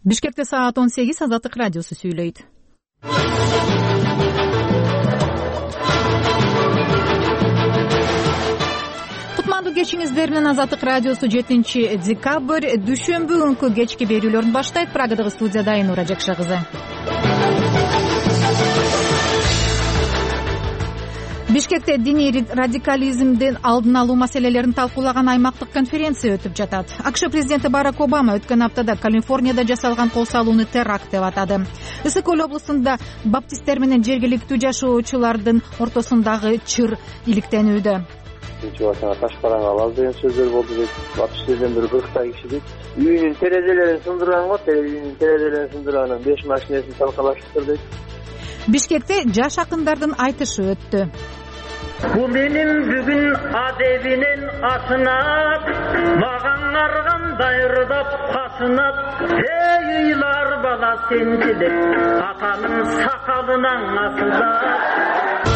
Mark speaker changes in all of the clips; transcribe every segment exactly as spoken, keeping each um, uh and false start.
Speaker 1: Бишкекте саат он сегиз, Азаттык радиосу сүйлөйт. Кутмандуу кечиңиздер менен Азаттык радиосу жетинчи декабрь дүйшөмбү күнкү кечки берүүлөрүн баштайт. Прагадагы студияда Айнура Жакша кызы. Бишкекте диний радикализмдин алдын алуу маселелерин талкуулаган аймактык конференция өтүп жатат. АКШ президенти Барак Обама өткөн аптада Калифорнияда жасалган кол салууну теракт деп атады. Ысык Көл облусунда баптисттер менен жергиликтүү жашоочулардын ортосундагы чыр иликтенүүдө.
Speaker 2: Таш бараң алабыз деген сөздөр болду дейт. Баптисттерден бир кырктай киши дейт. Үйүнүн терезелерин сындырган го, үйүнүн терезелерин сындырганын беш машинесин талкалашыптыр дейт.
Speaker 1: Бишкекте жаш акындардын айтышы өттү.
Speaker 3: Бул менин бүгүн адебинен асынап, мага аргандай ырдап касынап, эй ыйлар бала сенчи деп, атанын сакалынан асылдап.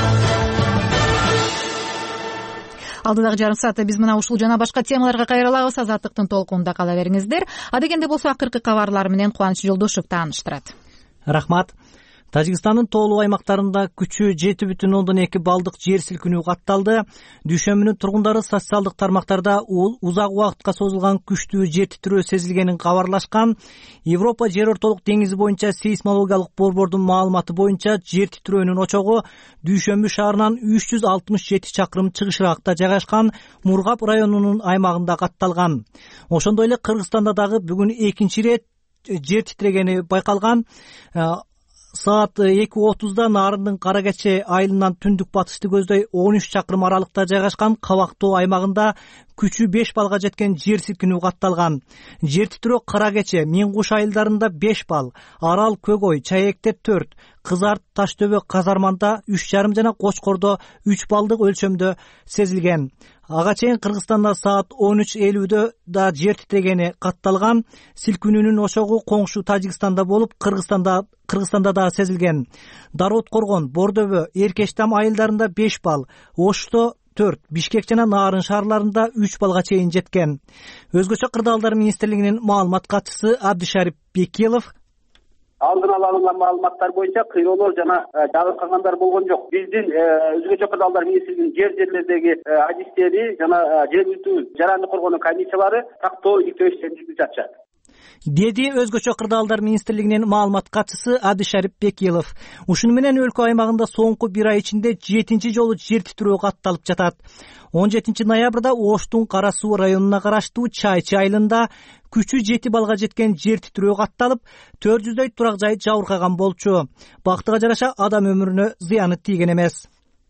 Speaker 1: Алдыдагы жарым саатта биз мына ушул жана башка темаларга кайрылабыз. Азаттыктын толкунунда кала бериңиздер. Адегенде болсо акыркы кабарлар менен Кубаныч Жолдошев тааныштырат.
Speaker 4: Рахмат. Тажикстандын тоолуу аймактарында күчү жети бүтүн ондон эки балдык жер силкинүү катталды. Дүйшөмбүнүн тургундары социалдык тармактарда узак убакытка созулган күчтүү жер титирөө сезилгенин кабарлашкан. Европа жер ортолук деңизи боюнча сейсмологиялык борбордун маалыматы боюнча жер титирөөнүн очогу Дүйшөмбү шаарынан үч жүз алтымыш жети чакырым чыгышыракта жайгашкан Мургап районунун аймагында катталган. Ошондой эле Кыргызстанда дагы бүгүн экинчи ирет жер титирегени байкалган. Саат эки отузда Нарындын Кара Кече айылынан түндүк батышты көздөй он үч чакырым аралыкта жайгашкан Кабактоо аймагында күчү беш балга жеткен жер силкинүү катталган. Жер титирөө Кара Кече, Миң Куш айылдарында беш бал, Арал, Көгөй, Чаекте төрт, Кызарт, Таштөбө, Казарманда үч жарым жана Кочкордо үч балдык өлчөмдө сезилген. Ага чейин Кыргызстанда саат он үч элүүдө да жер титирегени катталган. Силкинүүнүн ошогу коңшу Тажикстанда болуп, Кыргызстанда Кыргызстанда да сезилген. Дароот Коргон, Бордөбө, Эркештам айылдарында беш бал, Ошто төрт, Бишкек жана Нарын шаарларында үч балга чейин жеткен. Өзгөчө кырдаалдар министрлигинин маалымат катчысы Абдишарип Бекилов
Speaker 5: алдын ала алынган маалыматтар боюнча кыйроолор жана жабыркагандар болгон жок. Биздин өзгөчө кырдаалдар министрлигинин жер жерлердеги адистери жана жергиликтүү жаранды коргонуу комиссиялары тактоо иликтөө иштерин жүргүзүп жатышат,
Speaker 4: деди өзгөчө кырдаалдар министрлигинин маалымат катчысы Абдишарип Бекилов. Ушуну менен өлкө аймагында соңку бир ай ичинде жетинчи жолу жер титирөө катталып жатат. он жетинчи ноябрда Оштун Кара Суу районуна караштуу Чайчы айылында күчү жети балга жеткен жер титирөө катталып, төрт жүздөй турак жай жабыркаган болчу. Бактыга жараша адам өмүрүнө зыяны тийген эмес.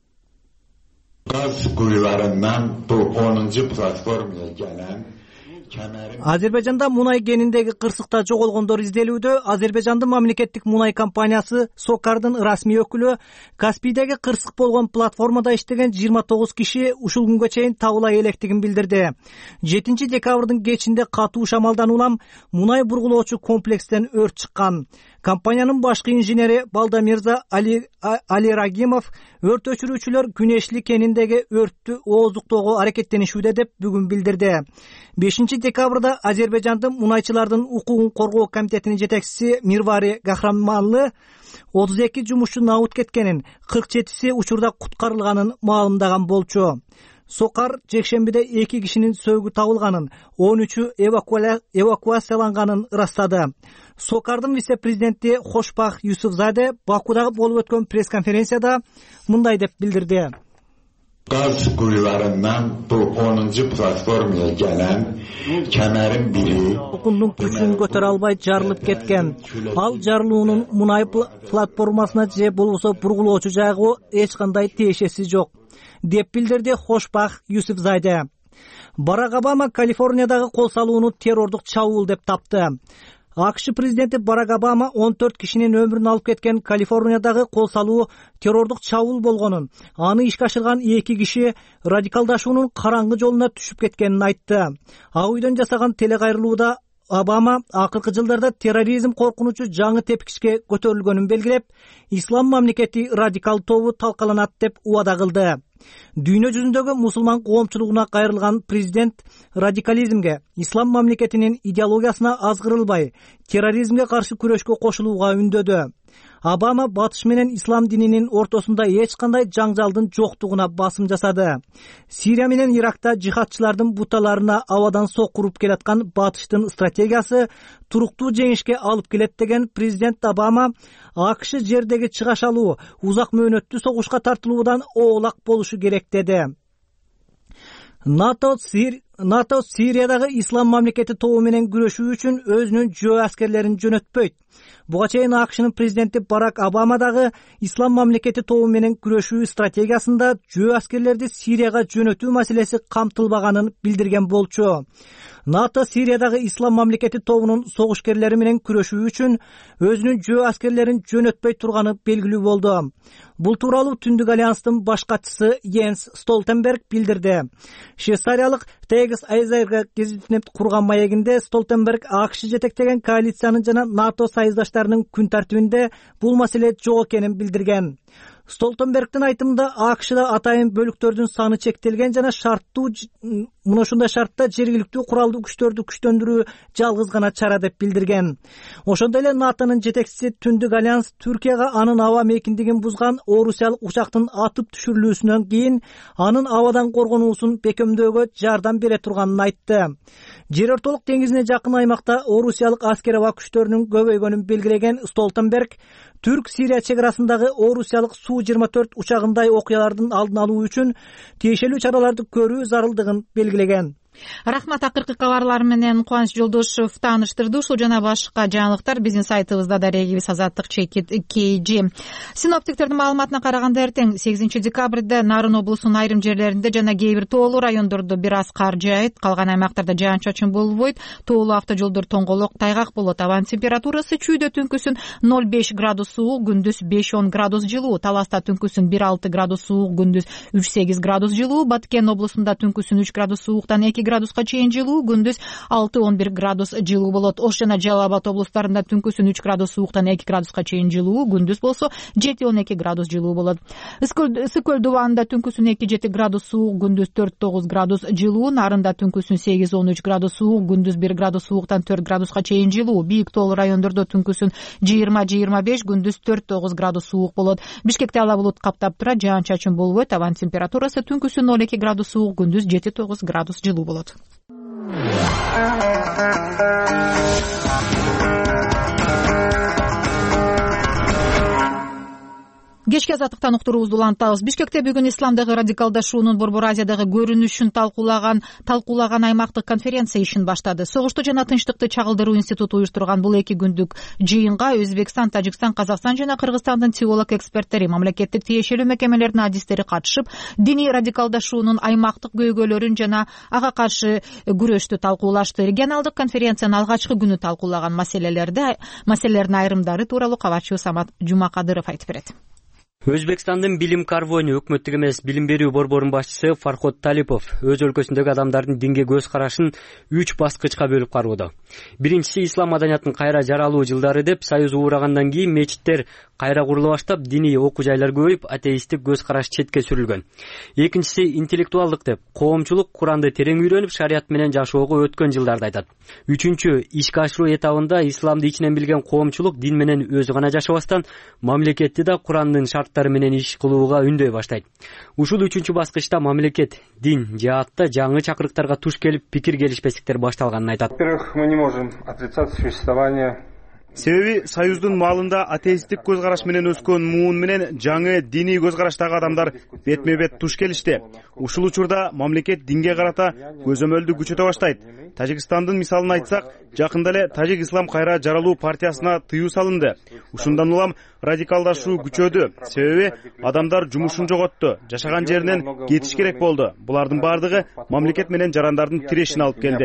Speaker 6: Gaz kuyularından bu onuncu platformaya gelen
Speaker 4: Азербайжанда мунай кеніндегі кырсыкта жоголгондор изделүүдө. Азербайжандын мамлекеттик мунай компаниясы Сокардын расмий өкүлү Каспийдеги кырсык болгон платформада иштеген жыйырма тогуз киши ушул күнгө чейин табыла электигин билдирди. жетинчи декабрдын кечинде катуу шамалдан улам мунай бургулоочу комплекстен өрт чыккан. Компаниянын башкы инженери Балдамирза Али, Али Рагимов өрт өчүрүүчүлөр Күнешлик кениндеги өрттү ооздуктоого аракеттенишүүдө деп бүгүн билдирди. бешинчи декабрда Азербайжандын мунайчылардын укугун коргоо комитетинин жетекчиси Мирвари Гахраманлы отуз эки жумушчу набут кеткенин, кырк жетиси учурда куткарылганын маалымдаган болчу. Сокар жекшембиде эки кишинин сөөгү табылганын, он үчү эвакуацияланганын ырастады. Сокардын вице-президенти Хошбах Юсуфзаде Бакудагы болуп өткөн пресс-конференцияда мындай деп билдирди.
Speaker 6: Gaz kuyularından bu onuncu platformaya gelen kemerin biri
Speaker 4: окундун күчүн көтөрө албай жарылып кеткен. Ал жарылуунун мунай платформасына же болбосо бургулоочу жайга эч кандай тиешеси жок, деп билдирди Хошбах Юсуфзаде. Барак Обама Калифорниядагы кол салууну террордук чабуул деп тапты. АКШ президенти Барак Обама он төрт кишинин өмүрүн алып кеткен Калифорниядагы кол салуу террордук чабуул болгонун, аны ишке ашырган эки киши радикалдашуунун караңгы жолуна түшүп кеткенин айтты. Ак үйдөн жасаган телекайрылууда Обама акыркы жылдарда терроризм коркунучу жаңы тепкичке көтөрүлгөнүн белгилеп, ислам мамлекети радикал тобу талкаланат деп убада кылды. Дүйнө жүзүндөгү мусулман коомчулугуна кайрылган президент радикализмге, ислам мамлекетинин идеологиясына азгырылбай, терроризмге каршы күрөшкө кошулууга үндөдү. Обама батыш менен ислам дининин ортосунда эч кандай жаңжалдын жоктугуна басым жасады. Сирия менен Иракта жихадчылардын буталарына абадан сокуруп келаткан батыштын стратегиясы туруктуу жеңишке алып келет деген президент Обама АКШ жердеги чыгашалуу, узак мөөнөттүү согушка тартылуудан оолак болушу керек деди. НАТО НАТО Сириядагы ислам мамлекети тобу менен күрөшүү үчүн өзүнүн жөө аскерлерин жөнөтпөйт. Буга чейин АКШнын президенти Барак Обама дагы ислам мамлекети тобу менен күрөшүү стратегиясында жөө аскерлерди Сирияга жөнөтүү маселеси камтылбаганын билдирген болчу. НАТО Сириядагы ислам мамлекети тобунун согушкерлери менен күрөшүү үчүн өзүнүн жөө аскерлерин жөнөтпөй турганы белгилүү болду. Бул тууралуу Түндүк альянстын баш катчысы Йенс Столтенберг билдирди. Швейцариялык Тегис Айзерге гезитине курган маегинде Столтенберг АКШ жетектеген коалициянын жана НАТО союздаштарынын күн тартибинде бул маселе жок экенин билдирген. Столтенбергдин айтымында АКШда атайын бөлүктөрдүн саны чектелген жана шарттуу мына ушундай шартта жергиликтүү куралдуу күчтөрдү күчтөндүрүү жалгыз гана чара деп билдирген. Ошондой эле НАТОнун жетекчиси Түндүк альянс Түркияга анын аба мейкиндигин бузган орусиялык учактын атып түшүрүлүүсүнөн кийин анын абадан коргонуусун бекемдөөгө жардам бере турганын айтты. Жер ортолук деңизине жакын аймакта орусиялык аскер аба күчтөрүнүн көбөйгөнүн белгилеген Столтенберг Түрк-Сирия чегарасындагы орусиялык Су жыйырма төрт учагындай окуялардын алдын алуу үчүн тиешелүү чараларды көрүү зарылдыгын белгилеген.
Speaker 1: Рахмат, акыркы кабарлар менен Кубаныч Жолдошов тааныштырды. Ушул жана башка жаңылыктар биздин сайтыбызда да регибиз азаттык чекит кей жи. Синоптиктердин маалыматына караганда эртең сегизинчи декабрда Нарын облусунун айрым жерлеринде жана кээ бир тоолуу райондордо бир аз кар жаайт, калган аймактарда жаан-чачын болбойт. Тоолуу автожолдор тоңголок, тайгак болот. Абанын температурасы чүйдө түнкүсүн ноль беш градус суук, күндүз беш он градус жылуу. Таласта түнкүсүн бир алты градус суук, күндүз үч сегиз градус жылуу. Баткен облусунда түнкүсүн үч градус сууктан эки градуска чейин жылуу, күндүз алты он бир градус жылуу болот. Ош жана Жалал Абад облустарында түнкүсүн үч градус сууктан эки градуска чейин жылуу, күндүз болсо жети он эки градус жылуу болот. Ысык көл дубанында түнкүсүн эки жети градус суук, күндүз төрт тогуз градус жылуу. Нарында түнкүсүн сегиз он үч градус суук, күндүз бир градус сууктан төрт градуска чейин жылуу. Бийик тоолуу райондордо түнкүсүн жыйырма жыйырма беш, күндүз төрт тогуз градус суук болот. Бишкекте ала булут каптап турат, жаан-чачын болбойт. Абанын температурасы түнкүсүн ноль эки градус суук, күндүз жети тогуз градус жылуу болот. Кечки азаттыктан уктуруубузду улантабыз. Бишкекте бүгүн исламдагы радикалдашуунун Борбор Азиядагы көрүнүшүн талкуулаган талкуулаган аймактык конференция ишин баштады. Согушту жана тынчтыкты чагылдыруу институту уюштурган бул эки күндүк жыйынга Өзбекстан, Тажикстан, Казакстан жана Кыргызстандын теолог эксперттери, мамлекеттик тиешелүү мекемелердин адистери катышып, диний радикалдашуунун аймактык көйгөйлөрүн жана ага каршы күрөштү талкуулашты. Регионалдык конференциянын алгачкы күнү талкуулаган маселелерди маселелердин айрымдары тууралуу кабарчыбыз Самат Жумакадыров айтып берет.
Speaker 7: Өзбекстандын билим карвону өкмөттүк эмес билим берүү борборунун башчысы Фарход Талипов өз өлкөсүндөгү адамдардын динге көз карашын үч баскычка бөлүп кароодо. Биринчиси ислам маданиятынын кайра жаралуу жылдары деп союз уурагандан кийин мечиттер кайра курула баштап, диний окуу жайлар көбөйүп, атеисттик көз караш четке сүрүлгөн. Экинчиси интеллектуалдык деп коомчулук Куранды терең үйрөнүп, шарият менен жашоого өткөн жылдарды айтат. Үчүнчү ишке ашыруу этабында исламды ичинен билген коомчулук дин менен өзү гана жашабастан, мамлекетти да Курандын шарттары менен иш кылууга үндөй баштайт. Ушул үчүнчү баскычта мамлекет, дин, жаатта жаңы чакырыктарга туш келип, пикир келишпестиктер башталганын айтат.
Speaker 8: Во-первых, мы не можем отрицать существование.
Speaker 9: Себеби союздун маалында атеисттик көз караш менен өскөн муун менен жаңы диний көз караштагы адамдар бетме бет туш келишти. Ушул учурда мамлекет динге карата көзөмөлдү күчөтө баштайт. Тажикстандын мисалын айтсак, жакында эле Тажик ислам кайра жаралуу партиясына тыюу салынды. Ушундан улам радикалдашуу күчөдү. Себеби адамдар жумушун жоготту, жашаган жеринен кетиш керек болду. Булардын бардыгы мамлекет менен жарандардын тирешин алып келди.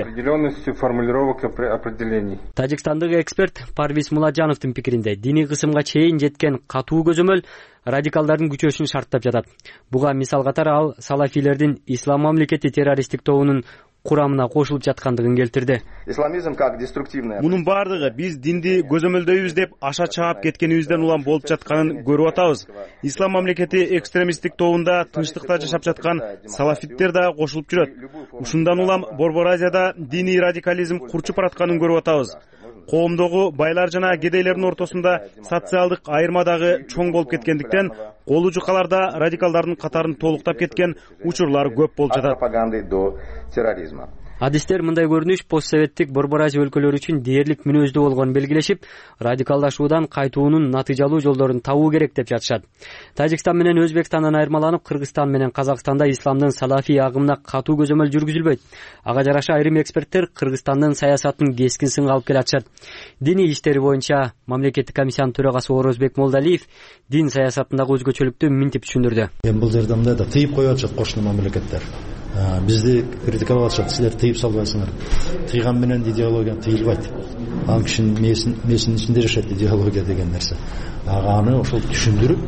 Speaker 7: Тажикстандык эксперт Парвиз Муладжановдун пикиринде, диний кысымга чейин жеткен катуу көзөмөл радикалдардын күчөшүн шарттап жатат. Буга мисал катары ал салафилердин ислам мамлекети террористтик тобунун курамына кошулуп жаткандыгын келтирди.
Speaker 8: Исламизм как деструктивная.
Speaker 9: Мунун баардыгы биз динди көзөмөлдөйбүз деп аша чаап кеткенибизден улам болуп жатканын көрүп атабыз. Ислам мамлекети экстремисттик тобунда тынчтыкта жашап жаткан салафиттер да кошулуп жүрөт. Ушундан улам Борбор Азияда диний радикализм курчуп баратканын көрүп атабыз. Коомдогу байлар жана кедейлердин ортосунда социалдык айырма дагы чоң болуп кеткендиктен колу жукаларда радикалдардын катарын толуктап кеткен учурлар көп болуп жатат.
Speaker 8: Пропаганды до терроризма.
Speaker 7: Адистер мындай көрүнүш постсоветтик Борбор Азия өлкөлөрү үчүн дээрлик мүнөздүү болгонун белгилешип, радикалдашуудан кайтуунун натыйжалуу жолдорун табуу керек деп жатышат. Тажикстан менен Өзбекстандан айырмаланып, Кыргызстан менен Казакстанда исламдын салафий агымына катуу көзөмөл жүргүзүлбөйт. Ага жараша айрым эксперттер Кыргызстандын саясатын кескин сынга алып келатышат. Диний иштери боюнча мамлекеттик комиссиянын төрагасы Орозбек Молдалиев дин саясатындагы өзгөчөлүктү мынтип түшүндүрдү.
Speaker 10: Эми бул жерде мындай да тыйып коюп атышат кошуна мамлекеттер. Бизди критиковать атышат, силер тыйып салбайсыңар. Тыйган менен идеология тыйылбайт. Ал кишинин мээсинин ичинде жашайт идеология деген нерсе. Аны ошол түшүндүрүп,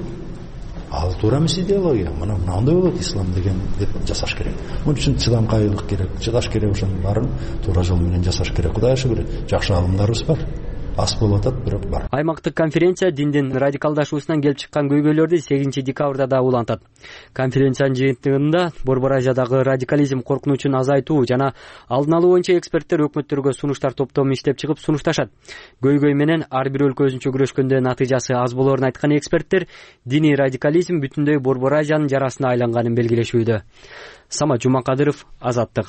Speaker 10: ал туура эмес идеология. Мына мындай болот ислам деген деп жасаш керек. Мун үчүн чыдамкайлык керек, чыдаш керек, ошонун баарын туура жол менен жасаш керек. Кудай шүгүр, жакшы алымдарыбыз бар. Аз болуп атат, бирок бар.
Speaker 7: Аймактык конференция диндин радикалдашуусунан келип чыккан көйгөйлөрдү сегизинчи декабрда да улантат. Конференциянын жыйынтыгында Борбор Азиядагы радикализм коркунучун азайтуу жана алдын алуу боюнча эксперттер өкмөттөргө сунуштар топтому иштеп чыгып сунушташат. Көйгөй менен ар бир өлкө өзүнчө күрөшкөндө натыйжасы аз болоорун айткан эксперттер диний радикализм бүтүндөй Борбор Азиянын жарасына айланганын белгилешүүдө. Самат Жумакадыров, Азаттык.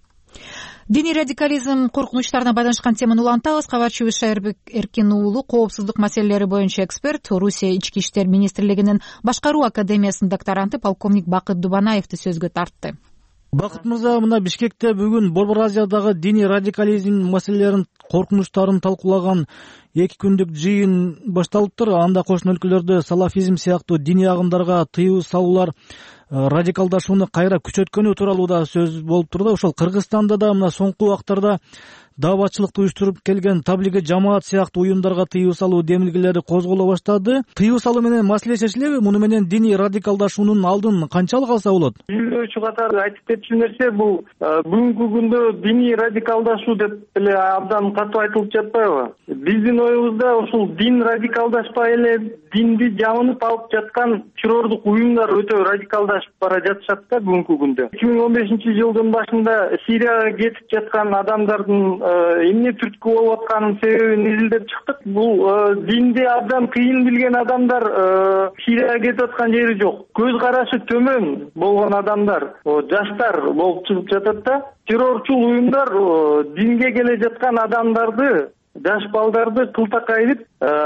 Speaker 1: Диний радикализм коркунучтарына байланышкан теманы улантабыз. Кабарчыбыз Шайырбек Эркин уулу коопсуздук маселелери боюнча эксперт, Орусия ички иштер министрлигинин башкаруу академиясынын докторанты полковник Бакыт Дубанаевди сөзгө тартты.
Speaker 11: Бакыт мырза, мына Бишкекте бүгүн Борбор Азиядагы диний радикализм маселелерин, коркунучтарын талкуулаган эки күндүк жыйын башталыптыр. Анда кошуна өлкөлөрдө салафизм сыяктуу диний агымдарга тыюу салуулар радикалдашууну кайра күчөткөнү тууралуу да сөз болуп турду. Ошол Кыргызстанда да мына соңку убактарда дааватчылыкты уюштуруп келген таблиги жамаат сыяктуу уюмдарга тыюу салуу демилгелери козголо баштады. Тыюу салуу менен маселе чечилеби? Муну менен диний радикалдашуунун алдын канчалык алса болот?
Speaker 12: Изилдөөчү катары айтып кетчү нерсе бул бүгүнкү күндө диний радикалдашуу деп эле абдан катуу айтылып жатпайбы? Биздин оюбузда ушул дин радикалдашпай эле динди жамынып алып жаткан террордук уюмдар өтө радикалдашып бара жатышат да бүгүнкү күндө. эки миң он бешинчи жылдын башында Сирияга кетип жаткан адамдардын эмне түрткү болуп атканын себебин изилдеп чыктык. Бул динди абдан кыйын билген адамдар Сирияга кетип аткан жери жок. Көз карашы төмөн болгон адамдар, жаштар болуп чыгып жатат да. Террорчул уюмдар динге келе жаткан адамдарды, жаш балдарды кылтакайып,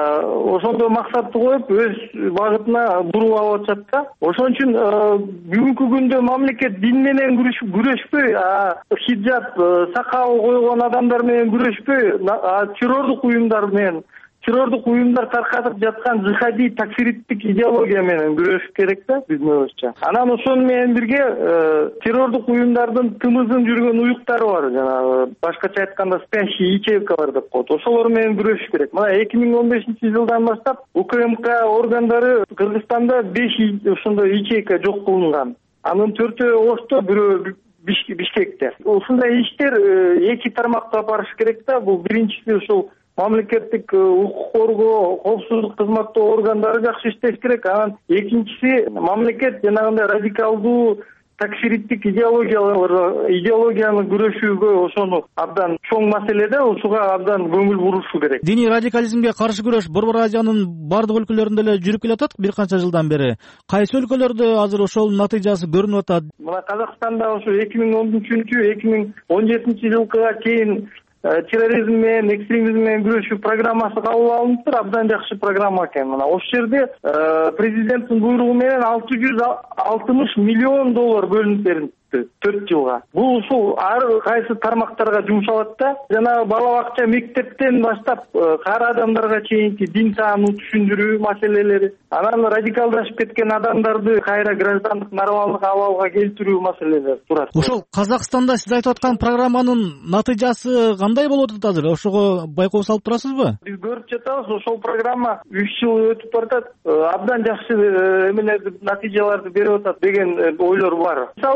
Speaker 12: ошондо максатты коюп өз багытына буруп алып атышат да. Ошон үчүн бүгүнкү күндө мамлекет дин менен күрөшпөй, хиджаб, сакал койгон адамдар менен күрөшпөй, террордук уюмдар менен террордук уюмдар таркатып жаткан жихадий такфириттик идеология менен күрөшүш керек да биздин оюбузча. Анан ошону менен бирге террордук уюмдардын тымызын жүргөн уюктары бар, жана башкача айтканда спящий ячейкалар деп коет. Ошолор менен күрөшүш керек. Мына эки миң он бешинчи жылдан баштап УКМК органдары Кыргызстанда беш ошондой ячейка жок кылынган. Анын төртөө Ошто, бирөө Бишкекте. Ушундай иштер эки тармакта барыш керек да. Бул биринчиси ушул мамлекеттик укук коргоо, коопсуздук кызматтоо органдары жакшы иштеш керек. Анан экинчиси мамлекет жанагындай радикалдуу такфириттик идеологиялар идеологияны күрөшүүгө ошону абдан чоң маселе да, ушуга абдан көңүл бурушу керек.
Speaker 11: Диний радикализмге каршы күрөш Борбор Азиянын бардык өлкөлөрүндө эле жүрүп келатат бир канча жылдан бери. Кайсы өлкөлөрдө азыр ошол натыйжасы көрүнүп атат?
Speaker 12: Мына Казакстанда ошо эки миң он үчүнчү эки миң он жетинчи жылкыга чейин терроризм менен, экстремизм менен күрөшүү программасы кабыл алыныптыр. Абдан жакшы программа экен. Мына ошол жерде президенттин буйругу менен алты жүз алтымыш миллион доллар бөлүнүп берилди төрт жылга. Бул ушул ар кайсы тармактарга жумшалат да. Жана бала бакча, мектептен баштап кары адамдарга чейинки дин таануу түшүндүрүү маселелери, анан радикалдашып кеткен адамдарды кайра граждандык нормалдык абалга келтирүү маселелери турат.
Speaker 11: Ошол Казакстанда сиз айтып аткан программанын натыйжасы кандай болуп атат азыр? Ошого байкоо салып турасызбы?
Speaker 12: Биз көрүп жатабыз, ошол программа үч жыл өтүп баратат. Абдан жакшы эмелерди, натыйжаларды берип атат деген ойлор бар. Мисалы, алар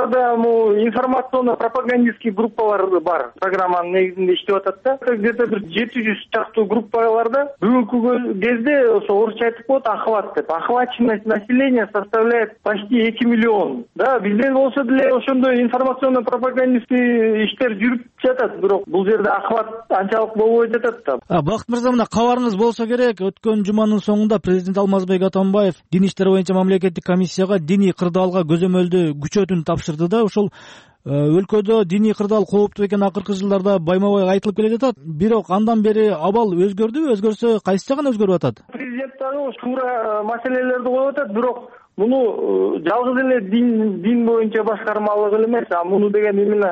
Speaker 12: аларда информационно пропагандистский группалар бар, программанын негизинде иштеп атат да. Где то бир жети жүз чактуу группаларда бүгүнкү кезде ошо орусча айтып коет охват деп. Охваченность населения составляет почти эки миллион. Да, бизде болсо деле ошондой информационно пропагандистский иштер жүрүп жатат, бирок бул жерде охват анчалык болбой жатат да.
Speaker 11: Бакыт мырза, мына кабарыңыз болсо керек, өткөн жуманын соңунда президент Алмазбек Атамбаев дин иштери боюнча мамлекеттик комиссияга диний кырдаалга көзөмөлдү күчөтүүнү тапшырды да. Ушул өлкөдө диний кырдаал кооптуу экени акыркы жылдарда байма-бай айтылып келе жатат. Бирок андан бери абал өзгөрдүбү? Өзгөрсө кайсы жагын өзгөрүп атат?
Speaker 12: Президент дагы туура маселелерди коюп атат, бирок муну жалгыз эле дин дин боюнча башкармалык эле эмес, а муну деген именно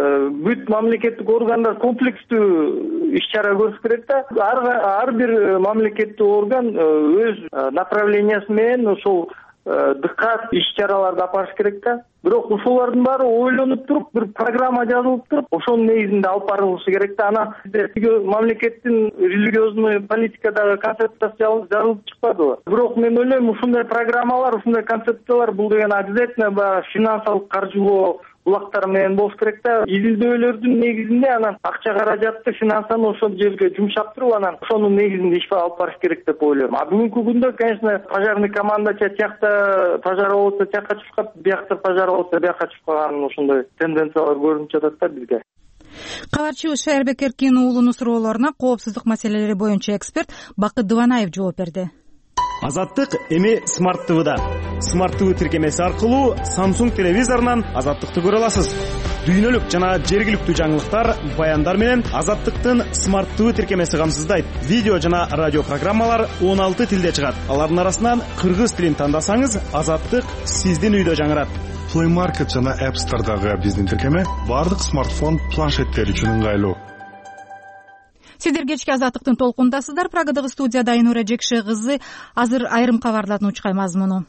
Speaker 12: бүт мамлекеттик органдар комплекстүү иш чара көрүш керек да. Ар бир мамлекеттик орган өз направлениясы менен ошол дыккат иш чараларды алып барыш керек да. Бирок ушулардын баары ойлонуп туруп, бир программа жазылып туруп, ошонун негизинде алып барылышы керек да. Анан мамлекеттин религиозный политикадагы концепциясы жазылып чыкпадыбы? Бирок мен ойлойм, ушундай программалар, ушундай концепциялар бул деген обязательно баягы финансылык каржылоо булактар менен болуш керек да. Изилдөөлөрдүн негизинде анан акча каражатты финансаны ошол жерге жумшап туруп, анан ошонун негизинде иш алып барыш керек деп ойлойм. А бүгүнкү күндө, конечно, пожарный команда тиякта пожар болсо тияка чыккан, биякта пожар болсо бияка чыккан, ошондой тенденциялар көрүнүп жатат да бизге.
Speaker 1: Кабарчы Шайырбек Эркин уулунун суроолоруна коопсуздук маселелери боюнча эксперт Бакыт Дыбанаев жооп берди.
Speaker 9: Азаттык эми Смарт ТВда. Смарт ТВ тиркемеси аркылуу Samsung телевизорунан Азаттыкты көрө аласыз. Дүйнөлүк жана жергиликтүү жаңылыктар, баяндар менен Азаттыктын Смарт ТВ тиркемеси камсыздайт. Видео жана радио программалар он алты тилде чыгат. Алардын арасынан кыргыз тилин тандасаңыз, Азаттык сиздин үйдө жаңырат.
Speaker 13: Play Market жана App Store'дагы биздин тиркеме бардык смартфон планшеттер үчүн ыңгайлуу.
Speaker 1: Сиздер кечки Азаттыктын толкундасыздар. Прагадагы студияда Айнура Жекше кызы. Азыр айрым кабарлардын учкай мазмуну.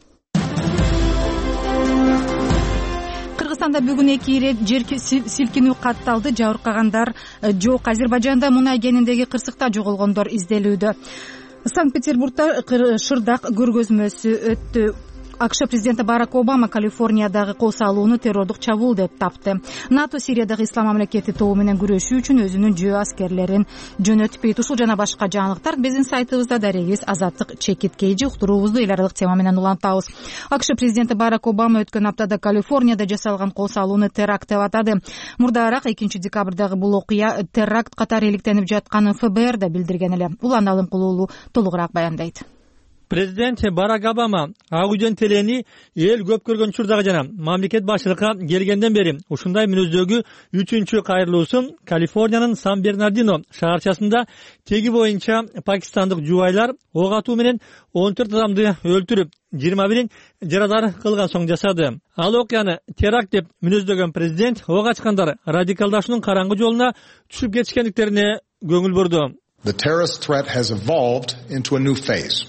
Speaker 1: Кыргызстанда бүгүн эки ирет жер силкинүү катталды. Жабыркагандар жок. Азербайжанда мунай кениндеги кырсыкта жоголгондор изделүүдө. Санкт-Петербургда шырдак көргөзмөсү өттү. АКШ президенти Барак Обама Калифорниядагы кол салууну террордук чабуул деп тапты. НАТО Сириядагы ислам мамлекети тобу менен күрөшүү үчүн өзүнүн жөө аскерлерин жөнөтпөйт. Ушул жана башка жаңылыктар биздин сайтыбызда дарегиз Азаттык чекит кейжи. Уктуруубузду эл аралык тема менен улантабыз. АКШ президенти Барак Обама өткөн аптада Калифорнияда жасалган кол салууну теракт деп атады. Мурдараак экинчи декабрдагы бул окуя теракт катары иликтенип жатканын ФБР да билдирген эле. Улан Алымкулуулу толугураак баяндайт.
Speaker 14: Президент Барак Обама ак үйдөн телени эл көп көргөн учурдагы жана мамлекет башчылыкка келгенден бери ушундай мүнөздөгү үчүнчү кайрылуусу Калифорниянын Сан-Бернардино шаарчасында теги боюнча пакистандык жубайлар ок атуу менен он төрт адамды өлтүрүп, жыйырма бирин жарадар кылган соң жасады. Ал окуяны теракт деп мүнөздөгөн президент ок ачкандар радикалдашуунун караңгы жолуна түшүп кетишкендиктерине көңүл бурду.
Speaker 15: The terrorist threat has evolved into a new phase.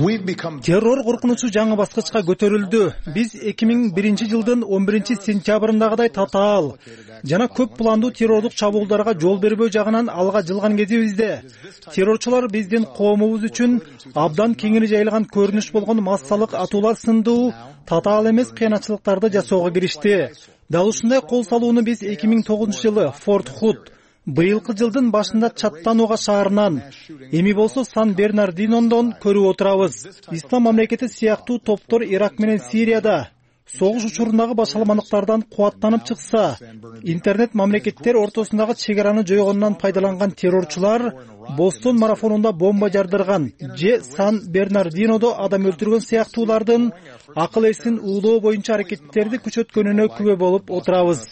Speaker 16: Террор коркунучу жаңы баскычка көтөрүлдү. Биз эки миң биринчи жылдын он биринчи сентябрындагыдай татаал жана көп пландуу террордук чабуулдарга жол бербөө жагынан алга жылган кезибизде террорчулар биздин коомубуз үчүн абдан кеңири жайылган көрүнүш болгон массалык атуулар сындуу татаал эмес кыянатчылыктарды жасоого киришти. Дал ушундай кол салууну биз эки миң тогузунчу жылы Форт Худ, быйылкы жылдын башында Чаттануга шаарынан, эми болсо Сан-Бернардинондон көрүп отурабыз. Ислам мамлекети сыяктуу топтор Ирак менен Сирияда согуш учурундагы башаламандыктардан кубаттанып чыкса, интернет мамлекеттер ортосундагы чек араны жойгондон пайдаланган террорчулар Бостон марафонунда бомба жардырган же Сан-Бернардинодо адам өлтүргөн сыяктуулардын акыл эсин уулоо боюнча аракеттерди күчөткөнүнө күбө болуп отурабыз.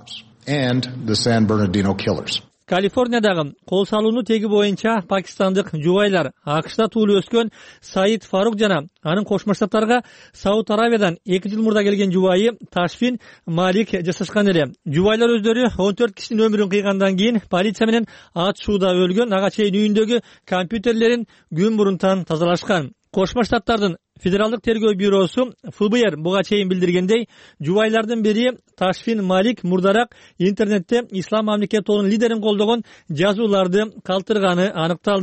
Speaker 15: And the San Bernardino killers.
Speaker 14: Калифорниядагы кол салууну теги боюнча пакистандык жубайлар АКШда туулуп өскөн Саид Фарук жана анын кошмо штаттарга Сауд Аравиядан эки жыл мурда келген жубайы Ташфин Малик жасашкан эле. Жубайлар өздөрү он төрт кишинин өмүрүн кыйгандан кийин полиция менен атышууда өлгөн ага чейин үйүндөгү компьютерлерин күн мурунтан тазалашкан. Кошмо Штаттардын Федералдык тергөө бюросу ФБР буга чейин билдиргендей, жубайлардын бири Ташфин Малик мурдараак интернетте ислам мамлекети тобунун лидерин колдогон жазууларды калтырганы аныкталды.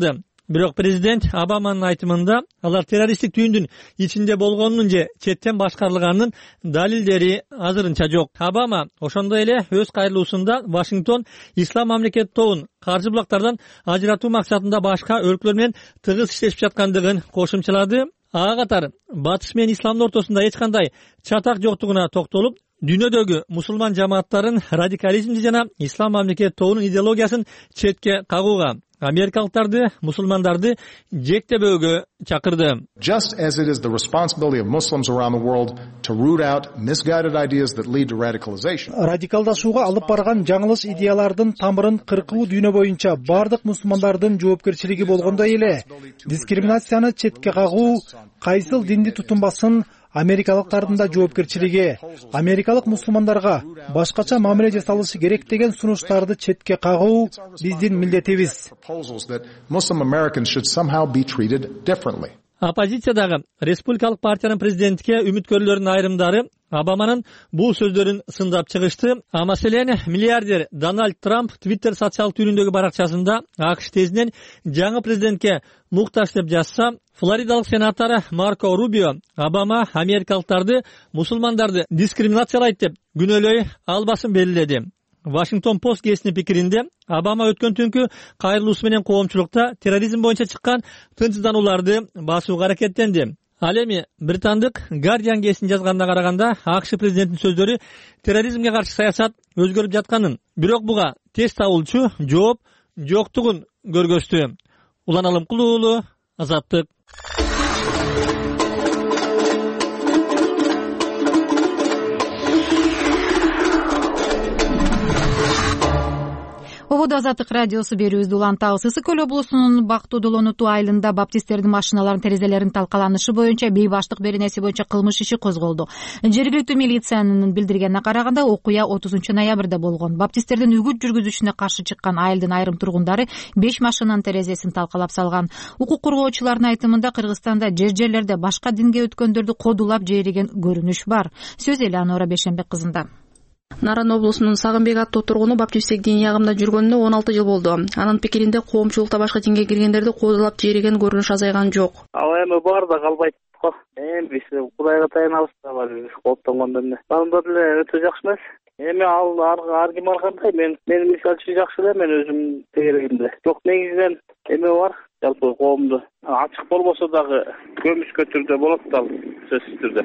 Speaker 14: Бирок президент Обаманын айтымында алар террористтик түйүндүн ичинде болгонунун же четтен башкарылганынын далилдери азырынча жок. Обама ошондой эле өз кайрылуусунда Вашингтон ислам мамлекет тобун каржы булактардан ажыратуу максатында башка өлкөлөр менен тыгыз иштешип жаткандыгын кошумчалады. Ага катар батыш менен исламдын ортосунда эч кандай чатак жоктугуна токтолуп, дүйнөдөгү мусулман жамааттарын радикализмди жана ислам мамлекет тобунун идеологиясын четке кагууга, америкалыктарды, мусулмандарды жектебөөгө чакырды.
Speaker 15: Just as it is the responsibility of Muslims around the world to root out misguided ideas that lead to radicalization.
Speaker 16: Радикалдашууга алып барган жаңылыш идеялардын тамырын кыркуу дүйнө боюнча бардык мусулмандардын жоопкерчилиги болгондой эле дискриминацияны четке кагуу, кайсыл динди тутумбасын америкалыктардын да жоопкерчилиги, америкалык мусулмандарга башкача мамиле жасалышы керек деген сунуштарды четке кагуу биздин милдетибиз.
Speaker 15: Muslim Americans should somehow be treated differently.
Speaker 14: Оппозициядагы республикалык партиянын президенттикке үмүткөрлөрүнүн айрымдары Обаманын бул сөздөрүн сындап чыгышты. А маселен миллиардер Дональд Трамп Twitter социалдык түйүнүндөгү баракчасында АКШ тезинен жаңы президентке муктаж деп жазса, Флоридалык сенатор Марко Рубио Обама америкалыктарды, мусулмандарды дискриминациялайт деп күнөөлөй албасын белгиледи. Вашингтон Пост гезитинин пикиринде Обама өткөн түнкү кайрылуусу менен коомчулукта терроризм боюнча чыккан тынчсызданууларды басууга аракеттенди. Ал эми британдык Guardian гезитин жазганына караганда АКШ президентинин сөздөрү терроризмге каршы саясат өзгөрүп жатканын, бирок буга тез табылчу жооп жоктугун көргөздү. Улан Алымкулуу уулу, Азаттык.
Speaker 1: Ободо Азаттык радиосу берүүбүздү улантабыз. Ысык көл облусунун Бактуу Долонуту айылында баптисттердин машиналарынын терезелеринин талкаланышы боюнча бейбаштык беренеси боюнча кылмыш иши козголду. Жергиликтүү милициянын билдиргенине караганда окуя отузунчу ноябрда болгон. Баптисттердин үгүт жүргүзүшүнө каршы чыккан айылдын айрым тургундары беш машинанын терезесин талкалап салган. Укук коргоочулардын айтымында Кыргызстанда жер жерлерде башка динге өткөндөрдү кодулап жейриген көрүнүш бар. Сөз Элеонора Бешенбек кызында.
Speaker 17: Наран облусунун Сагынбек аттуу тургуну баптисттик диний агымда жүргөнүнө он алты жыл болду. Анын пикиринде коомчулукта башка динге киргендерди кодулап жейриген көрүнүш азайган жок.
Speaker 2: Ал эми бар да калбайт го. Эми биз Кудайга таянабыз да бар кооптонгондо эмне. Баарында деле өтө жакшы эмес. Эми ал ар ким ар кандай, мен менин мисалы үчүн жакшы эле, мен өзүм тегерегимде. Жок, негизинен эме бар, жалпы коомдо ачык болбосо дагы көмүскө түрдө болот да, сөзсүз түрдө.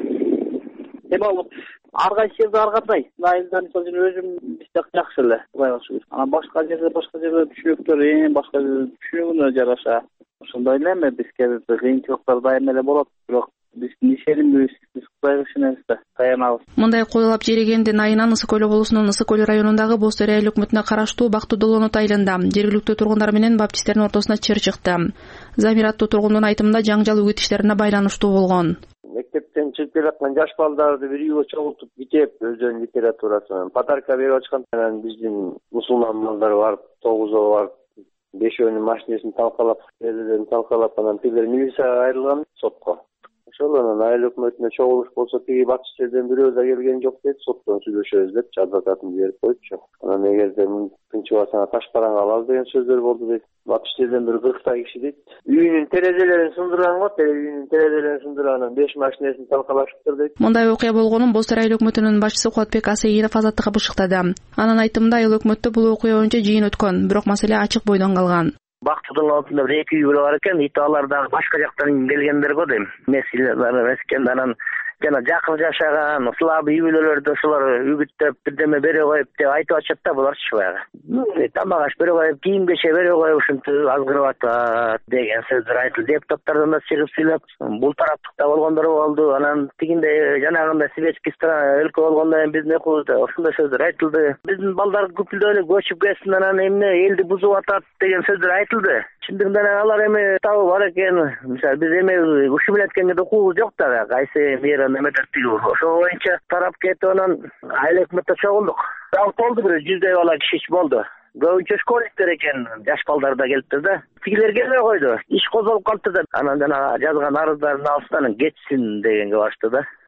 Speaker 2: Эми ал ар кайсы жерде ар кандай. Айылда мисалы үчүн өзүм биздек жакшы эле, Кудайга шүгүр. Анан башка жерде башка жерде түшүнүктөр, эң башка түшүнүгүнө жараша. Ошондой эле эми бизге кыйынчылыктар дайым эле болот, бирок биз ишенимбиз, биз Кудайга ишенебиз да, таянабыз.
Speaker 17: Мындай кодулап жейрегендин айынан Ысык көл облусунун Ысык көл районундагы Боз Тери айыл өкмөтүнө караштуу Бактуу Долонут айылында жергиликтүү тургундар менен баптисттердин ортосуна чыр чыкты. Замир аттуу тургундун айтымында жаңжал үгүт иштерине байланыштуу болгон.
Speaker 2: Мектептен чыгып келаткан жаш балдарды бир үйгө чогултуп китеп, өздөрүнүн литературасын, подарка берип ачкан. Анан биздин мусулман балдар бар, тогузоо бар, бешөөнүн машинесин талкалап, терезелерин талкалап, анан тилер милицияга айрылган сотко. Ошол анан айыл өкмөтүнө чогулуш болсо тиги баптисттерден бирөө да келген жок дейт, соттон сүйлөшөбүз депчи, адвокатын берип коючу. Анан эгерде тынчыбасаңа таш параң алабыз деген сөздөр болду дейт. Баптисттерден бир кырктай киши дейт. Үйүнүн терезелерин сындырган го, үйүнүн терезелерин сындырганын беш машинесин талкалашыптыр дейт.
Speaker 17: Мындай окуя болгонун Боз Тери айыл өкмөтүнүн башчысы Кубатбек Асейинов Азаттыкка бышыктады. Анын айтымында айыл өкмөттө бул окуя боюнча жыйын өткөн, бирок маселе ачык бойдон калган.
Speaker 18: Бактуудун алдында бир эки үй бар экен, италар дагы башка жактан келгендер го дейм. Месилер эскен, анан жана жакын жашаган слабый үй-бүлөлөрдү ошолор үгүттөп бирдеме бере коюп деп айтып атышат да, буларчы баягы. Тамак аш бере коюп, кийим кече бере коюп, ушинтип азгырып атат деген сөздөр айтылды. Депутаттардан да чыгып сүйлөп, бул тараптыкта болгондор болду. Анан тигинде жанагындай Советский страна өлкө болгондо биздин окуубузда ошондой сөздөр айтылды. Биздин балдар күпүлдө эле көчүп келсин, анан эмне элди бузуп атат деген сөздөр айтылды. Чындыгында алар эми табы бар экен. Мисалы биз эми ушул менен эткенге окуубуз жок да, кайсы мера немететтиги. Ошол боюнча тарап кетип анан айыл өкмөттө чогулдук. Ал болду бир жүздөй бала киши болду. Көбүнчө школьниктер экен, жаш балдар да келиптир да. Тигилер келбей койду. Иш козголуп калыптыр да. Анан жана жазган арыздарын алсын, анан кетсин дегенге башты да.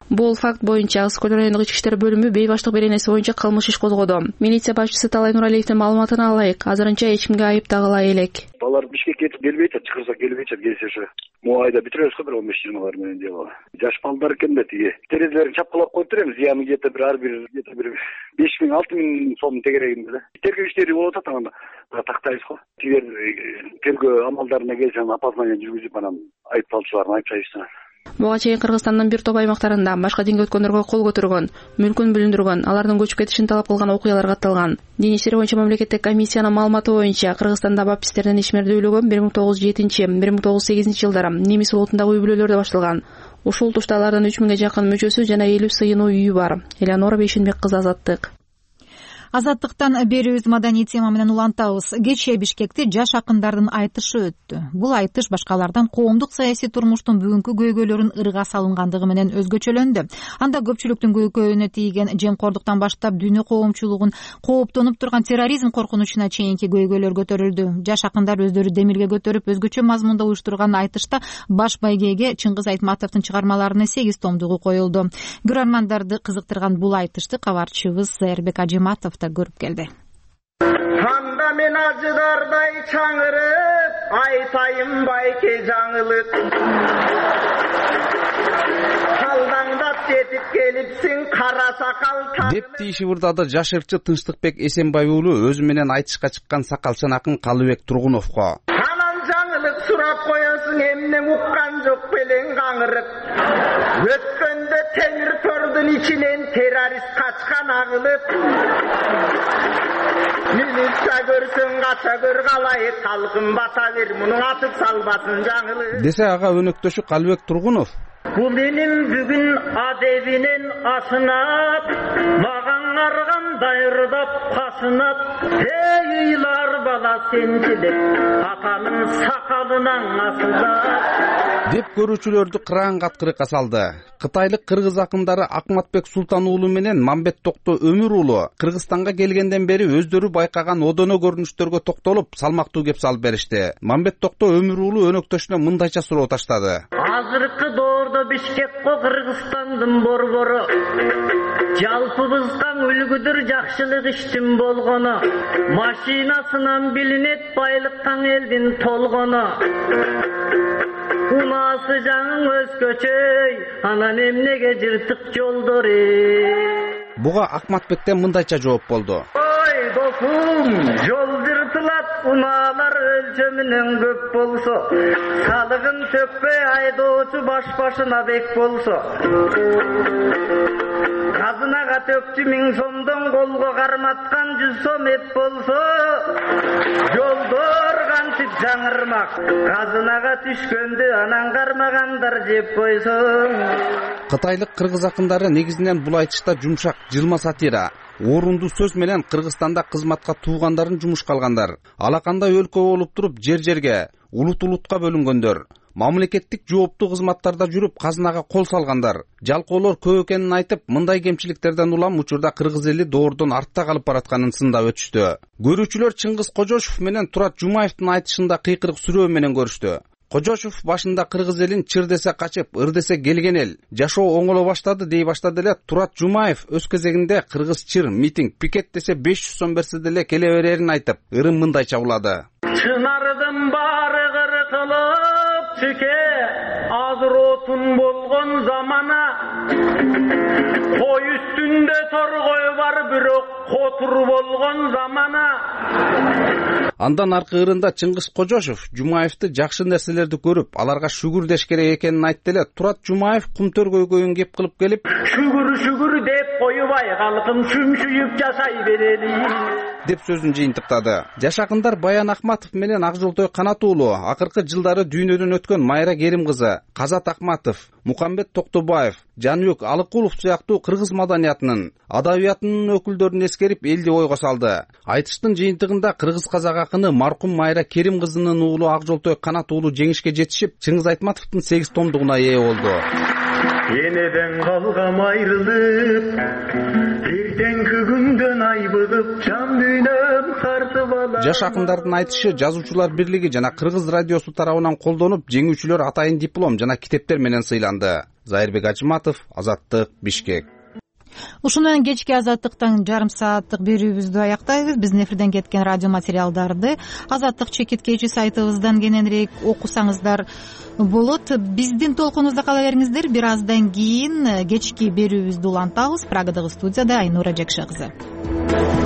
Speaker 17: Бул факт боюнча Ысык Көл райондук ички иштер бөлүмү бейбаштык беренеси боюнча кылмыш иш козгоду. Милиция башчысы Талай Нуралиевдин маалыматына алайык, азырынча эч кимге айып тагыла элек.
Speaker 19: Алар Бишкекке кетип келбейт, чакырса келбейт, келсе ошо могу айда бүтүрөбүз го бир он беш жыйырма баар менен дело. Жаш балдар экен да тиги. Терезелерин чапкылап коюп беребиз, зыяны где-то бир ар бир где-то бир беш миң алты миң сом тегерегинде да. Тергөө иштери болуп атат, анда тактайбыз го. Тигер тергөө амалдарына келсе опознание жүргүзүп анан айыпталуучуларын айыптайбыз.
Speaker 17: Буга чейин Кыргызстандын бир топ аймактарында башка динге өткөндөргө кол көтөргөн, мүлкүн бүлүндүргөн, алардын көчүп кетишин талап кылган окуялар катталган. Дин иштери боюнча мамлекеттик комиссиянын маалыматы боюнча Кыргызстанда баптисттердин ишмердүүлүгү бир миң тогуз жүз жетинчи — бир миң тогуз жүз сегизинчи жылдары немис улутундагы үй бүлөлөрдө башталган. Ушул тушта алардын үч миңге жакын мүчөсү жана элүү сыйынуу үйү бар. Элеонора Бейшенбек кызы, Азаттык.
Speaker 1: Азаттыктан берүүбүз маданий тема менен улантабыз. Кечээ Бишкекте жаш акындардын айтышы өттү. Бул айтыш башкалардан коомдук саясий турмуштун бүгүнкү көйгөйлөрүн ырга салынгандыгы менен өзгөчөлөндү. Анда көпчүлүктүн көйгөйүнө тийген жемкордуктан баштап дүйнө коомчулугун кооптонуп турган терроризм коркунучуна чейинки көйгөйлөр көтөрүлдү. Жаш акындар өздөрү демилге көтөрүп, өзгөчө мазмунда уюштурган айтышта баш байгеге Чыңгыз Айтматовдун чыгармаларынын сегиз томдугу коюлду. Көрөрмандарды кызыктырган бул айтышты кабарчыбыз Эрбек Ажиматов көрүп келди.
Speaker 3: Анда мен ажыдардай чаңырып, айтайын байке жаңылык. Калдаңдап жетип келипсиң кара сакал
Speaker 20: деп тийиши бурдады жаш ырчы Тынчтыкбек Эсенбай уулу өзү менен айтышка чыккан сакалчан акын Калыбек Тургуновго.
Speaker 3: Анан жаңылык сурап коесуң, эмне уккан жок белең каңырып. Өткөндө темир тордун ичинен террорист качкан агылып. Милиция көрсөң кача көр калай, калкын бата бер, мунун атып салбасын жаңылып.
Speaker 20: Десе ага өнөктөшү Калыбек Тургунов.
Speaker 3: Бул менин бүгүн адебинен асынап, мага арган дайырдап касынап, эйлар бала сенчилеп, атанын сакалынан асынап
Speaker 20: деп көрүүчүлөрдү кыраан каткырыкка салды. Кытайлык кыргыз акындары Акматбек Султан уулу менен Мамбет Токто Өмүр уулу Кыргызстанга келгенден бери өздөрү байкаган одоно көрүнүштөргө токтолуп, салмактуу кеп салып беришти. Мамбет Токто Өмүр уулу өнөктөшүнө мындайча суроо таштады.
Speaker 3: Азыркы доордо Бишкекко Кыргызстандын борбору жалпыбызга үлгүдүр жакшылык иштин болгону, машинасынан билинет байлыктан элдин толгону. Унасы жаңың өзгөчөй, анан эмнеге жыртык жолдор эй?
Speaker 20: Буга Акматбектен мындайча жооп болду.
Speaker 3: Ой досум, жол жыртылат, унаалар өлчөмүнөн көп болсо, салыгын төкпөй айдоочу баш башына бек болсо, казынага төкчү миң сомдон колго карматкан жүз сом эт болсо, жолдор кантип жаңырмак, казынага түшкөндү анан кармагандар жеп койсоң.
Speaker 20: Кытайлык кыргыз акындары негизинен бул айтышта жумшак, жылма сатира, орунду сөз менен Кыргызстанда кызматка туугандарын жумушка алгандар, алакандай өлкө болуп туруп жер-жерге, улут-улутка бөлүнгөндөр, мамлекеттик жооптуу кызматтарда жүрүп казынага кол салгандар, жалкоолор көп экенин айтып, мындай кемчиликтерден улам учурда кыргыз эли доордон артта калып баратканын сындап өтүштү. Көрүүчүлөр Чыңгыз Кожошов менен Турат Жумаевдин айтышында кыйкырык сүрөө менен көрүштү. Кожошов башында кыргыз элин чыр десе качып, ыр десе келген эл, жашоо оңоло баштады дей баштады эле. Турат Жумаев өз кезегинде кыргыз чыр, митинг, пикет десе беш жүз сом берсе деле келе берерин айтып, ырын мындайча улады.
Speaker 3: Чынардын баары кыркылып, чике азыр отун болгон замана, кой үстүндө торгой бар, бирок котур болгон замана.
Speaker 20: Андан аркы ырында Чыңгыз Кожошов Жумаевди жакшы нерселерди көрүп, аларга шүгүр деш керек экенин айтты эле. Турат Жумаев кумтөр көйгөйүн кеп кылып келип,
Speaker 3: шүгүр шүгүр деп коюбай калкым шүмшүйүп жашай берели
Speaker 20: деп сөзүн жыйынтыктады. Жаш акындар Баян Акматов менен Акжолтой Канат уулу, акыркы жылдары дүйнөдөн өткөн Майра Керим кызы, Казат Акматов, Мукамбет Токтобаев, Жаныбек Алыкулов сыяктуу кыргыз маданиятынын, адабиятынын өкүлдөрүн эскерип элди ойго салды. Айтыштын жыйынтыгында кыргыз казак акыны маркум Майра Керим кызынын уулу Акжолтой Канат уулу жеңишке жетишип, Чыңгыз Айтматовдун сегиз томдугуна ээ болду.
Speaker 3: Энеден калгам айрылып, эртеңки күндөн айбыгып, жан дүйнөм тартып алам.
Speaker 20: Жаш акындардын айтышы Жазуучулар бирлиги жана Кыргыз радиосу тарабынан колдонуп, жеңүүчүлөр атайын диплом жана китептер менен сыйланды. Зайырбек Ажыматов, Азаттык, Бишкек.
Speaker 1: Ушуну менен кечки Азаттыктын жарым сааттык берүүбүздү аяктайбыз. Биздин эфирден кеткен радио материалдарды Азаттык чекит кечи сайтыбыздан кененирээк окусаңыздар болот. Биздин толкунубузда кала бериңиздер. Бир аздан кийин кечки берүүбүздү улантабыз. Прагадагы студияда Айнура Жакшы кызы.